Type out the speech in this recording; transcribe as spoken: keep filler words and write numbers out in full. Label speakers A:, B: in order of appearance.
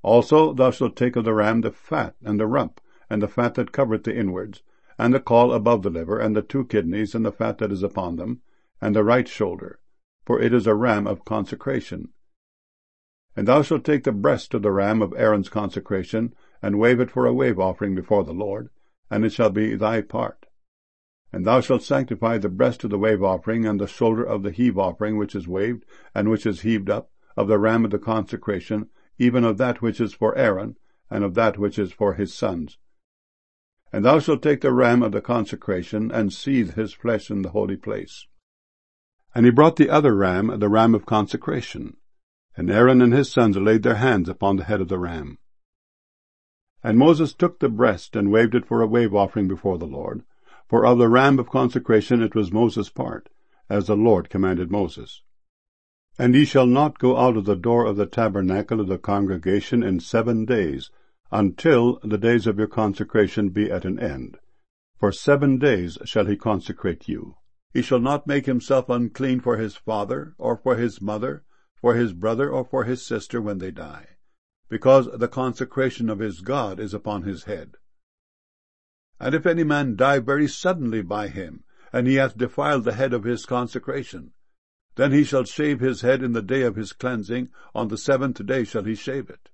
A: Also thou shalt take of the ram the fat, and the rump, and the fat that covereth the inwards, and the caul above the liver, and the two kidneys, and the fat that is upon them, and the right shoulder, for it is a ram of consecration. And thou shalt take the breast of the ram of Aaron's consecration, and wave it for a wave offering before the Lord, and it shall be thy part. And thou shalt sanctify the breast of the wave offering, and the shoulder of the heave offering which is waved, and which is heaved up, of the ram of the consecration, even of that which is for Aaron, and of that which is for his sons. And thou shalt take the ram of the consecration, and seethe his flesh in the holy place. And he brought the other ram, the ram of consecration. And Aaron and his sons laid their hands upon the head of the ram. And Moses took the breast, and waved it for a wave offering before the Lord. For of the ram of consecration it was Moses' part, as the Lord commanded Moses. And ye shall not go out of the door of the tabernacle of the congregation in seven days, until the days of your consecration be at an end. For seven days shall he consecrate you. He shall not make himself unclean for his father, or for his mother, for his brother, or for his sister when they die, because the consecration of his God is upon his head. And if any man die very suddenly by him, and he hath defiled the head of his consecration, then he shall shave his head in the day of his cleansing, on the seventh day shall he shave it.